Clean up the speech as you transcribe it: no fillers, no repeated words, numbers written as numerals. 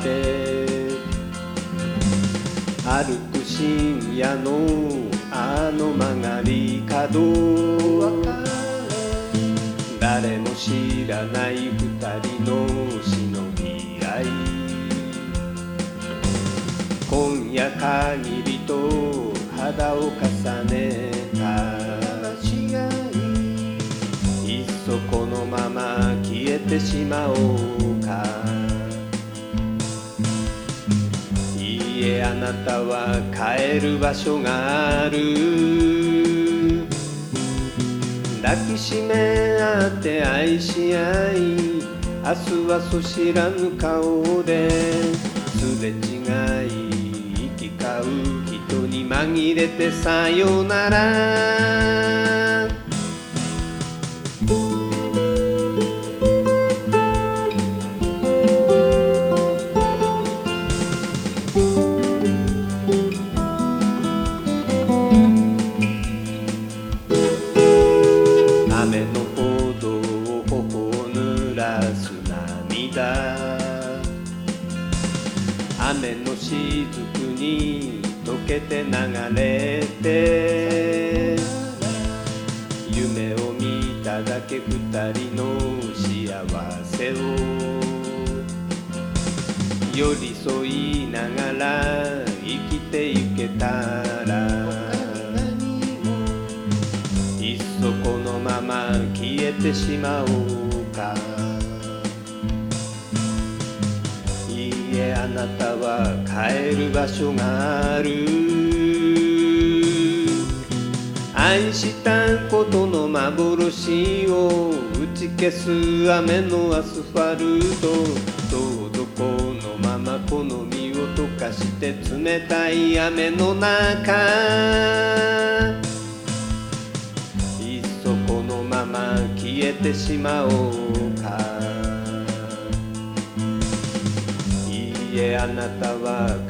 て歩く深夜のあの曲がり角、誰も知らない二人の忍び合い、今夜限りと肌を重ねたいっそこのまま消えてしまおうか。いいえ、あなたは帰る場所がある。抱きしめ合って愛し合い、明日はそ知らぬ顔ですれ違い、行き交う人に紛れてさよなら。雨の歩道を頬を濡らす涙、雨の雫に溶けて流れて、夢を見ただけ二人の幸せを寄り添いながら生きてゆけたら、いっそこのまま消えてしまおうか。いいえ、あなたは帰る場所がある。愛したことの幻を打ち消す雨のアスファルト、どうぞこのまま好みを溶かして冷たい雨の中、いっそこのまま消えてしまおうか。いいえ、あなたは